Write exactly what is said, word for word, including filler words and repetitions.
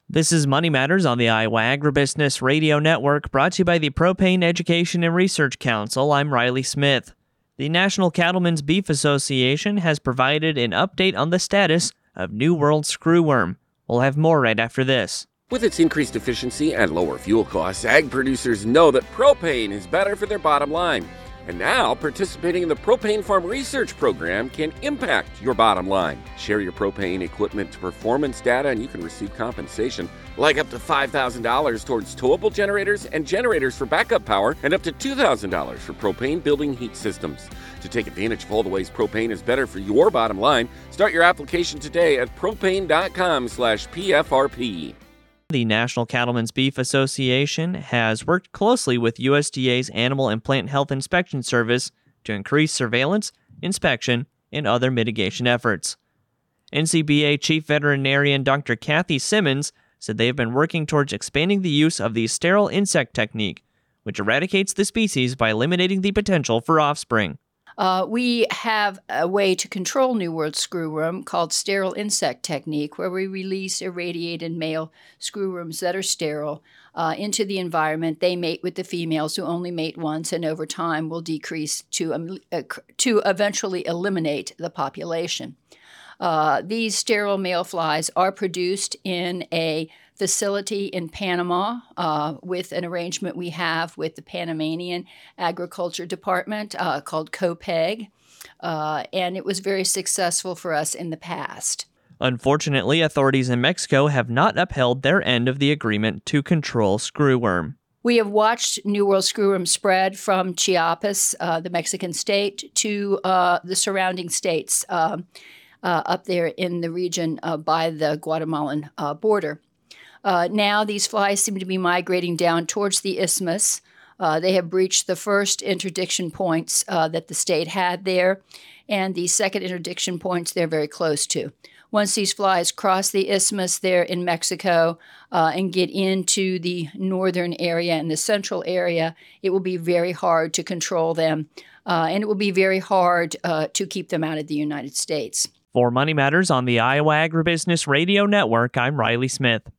This is Money Matters on the Iowa Agribusiness Radio Network, brought to you by the Propane Education and Research Council. I'm Riley Smith. The National Cattlemen's Beef Association has provided an update on the status of New World screwworm. We'll have more right after this. With its increased efficiency and lower fuel costs, ag producers know that propane is better for their bottom line. And now, participating in the Propane Farm Research Program can impact your bottom line. Share your propane equipment performance data and you can receive compensation, like up to five thousand dollars towards towable generators and generators for backup power, and up to two thousand dollars for propane building heat systems. To take advantage of all the ways propane is better for your bottom line, start your application today at propane.com slash PFRP. The National Cattlemen's Beef Association has worked closely with U S D A's Animal and Plant Health Inspection Service to increase surveillance, inspection, and other mitigation efforts. N C B A Chief Veterinarian Doctor Kathy Simmons said they have been working towards expanding the use of the sterile insect technique, which eradicates the species by eliminating the potential for offspring. Uh, we have a way to control New World screwworm called sterile insect technique, where we release irradiated male screwworms that are sterile uh, into the environment. They mate with the females, who only mate once, and over time will decrease to, um, uh, to eventually eliminate the population. Uh, these sterile male flies are produced in a facility in Panama uh, with an arrangement we have with the Panamanian Agriculture Department uh, called COPEG, uh, and it was very successful for us in the past. Unfortunately, authorities in Mexico have not upheld their end of the agreement to control screwworm. We have watched New World screwworm spread from Chiapas, uh, the Mexican state, to uh, the surrounding states uh, uh, up there in the region uh, by the Guatemalan uh, border. Uh, now these flies seem to be migrating down towards the isthmus. Uh, they have breached the first interdiction points uh, that the state had there, and the second interdiction points they're very close to. Once these flies cross the isthmus there in Mexico uh, and get into the northern area and the central area, it will be very hard to control them, uh, and it will be very hard uh, to keep them out of the United States. For Money Matters on the Iowa Agribusiness Radio Network, I'm Riley Smith.